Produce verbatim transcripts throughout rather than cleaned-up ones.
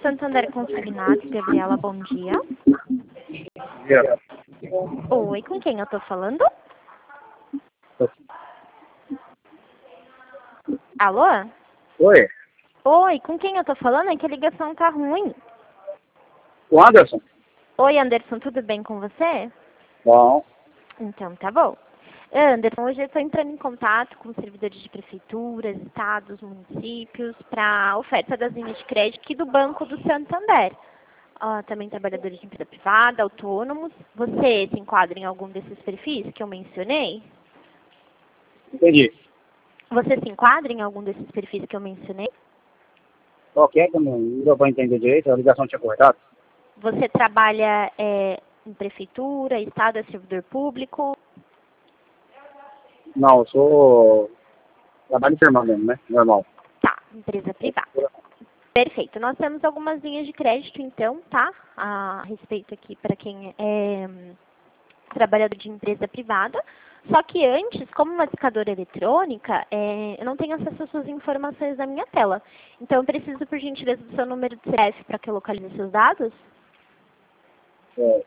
Santander Consignados, Gabriela, bom dia. Yeah. Oi, com quem eu tô falando? Alô? Oi, Oi, com quem eu tô falando? É que a ligação tá ruim. o Anderson? Oi, Anderson, tudo bem com você? Bom, Então, tá bom. Anderson, hoje eu estou entrando em contato com servidores de prefeituras, estados, municípios, para oferta das linhas de crédito aqui do Banco do Santander. Ah, também trabalhadores de empresa privada, autônomos. Você se enquadra em algum desses perfis que eu mencionei? entendi. Você se enquadra em algum desses perfis que eu mencionei? Qual que é que eu não não deu para entender direito? A ligação tinha cortado? Você trabalha é, em prefeitura, estado, é servidor público? Não, eu sou trabalho informal mesmo, né? Normal. Tá, empresa privada. Perfeito. Nós temos algumas linhas de crédito, então, tá? A respeito aqui para quem é hum, trabalhador de empresa privada. Só que antes, como uma discadora eletrônica, é, eu não tenho acesso às suas informações na minha tela. Então, eu preciso, por gentileza, do seu número de C P F para que eu localize seus dados. É,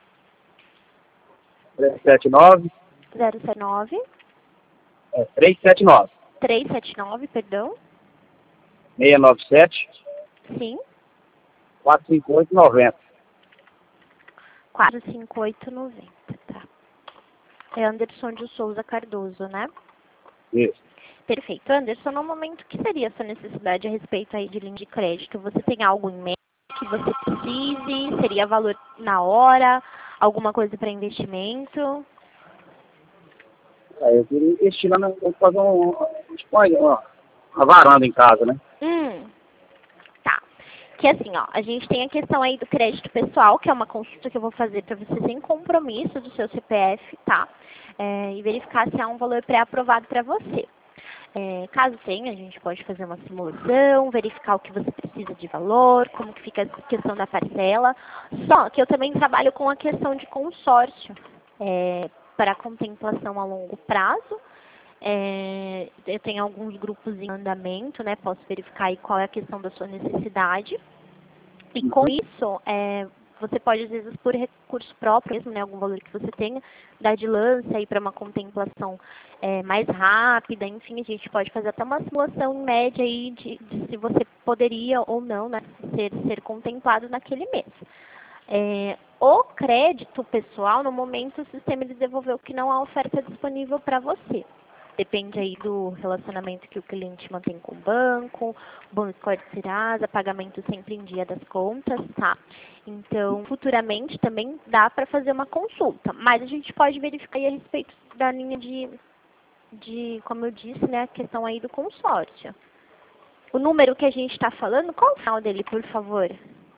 três sete nove, zero sete nove, é, três sete nove, três sete nove, perdão. seis nove sete, Sim. quatro cinco oito nove zero. quatro cinco oito nove zero. Tá. É Anderson de Souza Cardoso, né? Isso. Perfeito. Anderson, no momento, o que seria a sua necessidade a respeito aí de linha de crédito? Você tem algo em mente que você precise? Seria valor na hora? Alguma coisa para investimento? Aí eu queria investir lá, na, vou fazer um, tipo, uma, uma varanda em casa, né? Hum, tá. Que assim, ó, a gente tem a questão aí do crédito pessoal, que é uma consulta que eu vou fazer para você sem compromisso do seu C P F, tá? É, e verificar se há um valor pré-aprovado para você. É, caso tenha, a gente pode fazer uma simulação, verificar o que você precisa de valor, como que fica a questão da parcela. Só que eu também trabalho com a questão de consórcio é, para contemplação a longo prazo. É, eu tenho alguns grupos em andamento, né? Posso verificar aí qual é a questão da sua necessidade. E com isso, é, você pode, às vezes, por recurso próprio mesmo, né, algum valor que você tenha, dar de lance aí para uma contemplação é, mais rápida. Enfim, a gente pode fazer até uma simulação em média aí de, de se você poderia ou não, né, ser, ser contemplado naquele mês. É, o crédito pessoal, no momento, o sistema ele devolveu que não há oferta disponível para você. Depende aí do relacionamento que o cliente mantém com o banco, bom score de Serasa, pagamento sempre em dia das contas, tá? Então, futuramente também dá para fazer uma consulta, mas a gente pode verificar aí a respeito da linha de, de, como eu disse, né, a questão aí do consórcio. O número que a gente está falando, qual é o final dele, por favor?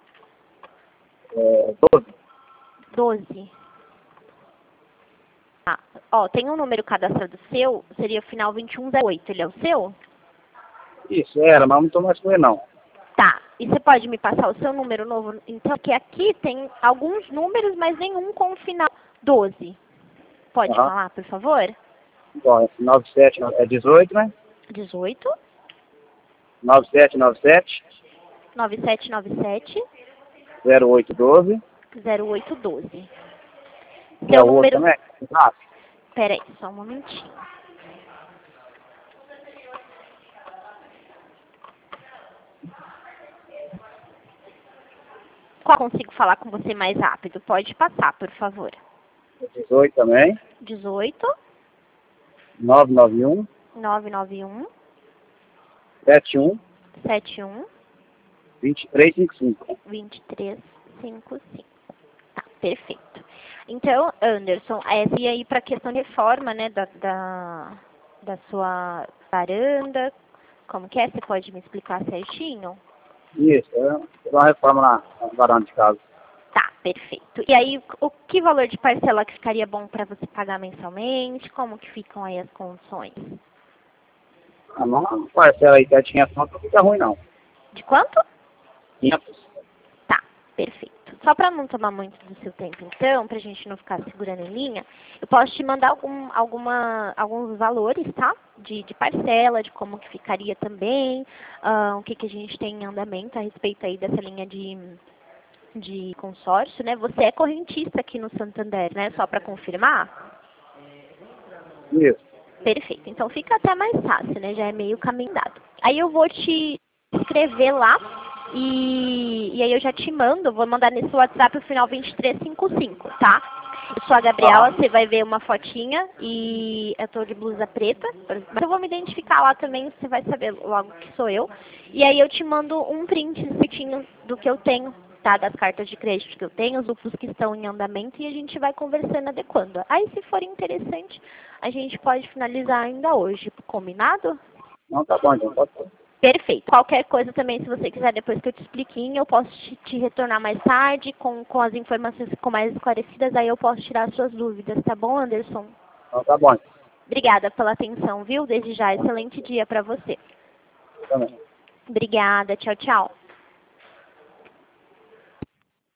É, doze. doze. Ah, ó, tem um número cadastrado seu, seria o final vinte e um zero oito, ele é o seu? Isso, era, mas não estou mais com ele, não. Tá, e você pode me passar o seu número novo? Então, que aqui tem alguns números, mas nenhum com o final doze. Pode Aham. falar, por favor? Bom, esse nove sete é dezoito, né? dezoito, nove sete nove sete, nove sete nove sete, zero oito doze. zero oito doze. Que é Seu o outro número... também? Ah, Pera aí, só um momentinho. Qual consigo falar com você mais rápido? Pode passar, por favor. dezoito também. dezoito, nove nove um, nove nove um, sete um, sete um, vinte e três cinquenta e cinco. vinte e três cinquenta e cinco. Tá, perfeito. Então, Anderson, essa ia aí para a questão de reforma, né, da, da, da sua varanda. Como que é? Você pode me explicar certinho? Isso, é uma reforma na na varanda de casa. Tá, perfeito. E aí, o que valor de parcela que ficaria bom para você pagar mensalmente? Como que ficam aí as condições? Ah, não, parcela aí quietinha, não fica ruim, não. De quanto? quinhentos. Tá, perfeito. só para não tomar muito do seu tempo, então, para a gente não ficar segurando em linha, eu posso te mandar algum, alguma, alguns valores, tá? De, de parcela, de como que ficaria também, uh, o que, que a gente tem em andamento a respeito aí dessa linha de, de consórcio, né? Você é correntista aqui no Santander, né? Só para confirmar? Isso. Perfeito. Então fica até mais fácil, né? Já é meio caminho dado. Aí eu vou te escrever lá e, e aí eu já te mando, vou mandar nesse WhatsApp o final vinte e três cinquenta e cinco, tá? Eu sou a Gabriela, Ah, você vai ver uma fotinha e eu tô de blusa preta, mas eu vou me identificar lá também, você vai saber logo que sou eu. E aí eu te mando um print certinho do que eu tenho, tá? Das cartas de crédito que eu tenho, os grupos que estão em andamento e a gente vai conversando adequando. Aí se for interessante, a gente pode finalizar ainda hoje, combinado? não, tá bom, então pode ser. Perfeito. Qualquer coisa também, se você quiser, depois que eu te expliquei, eu posso te, te retornar mais tarde com, com as informações com mais esclarecidas, aí eu posso tirar as suas dúvidas, tá bom, Anderson? Não, tá bom. Obrigada pela atenção, viu? Desde já, excelente dia para você. Eu também. Obrigada. Tchau, tchau.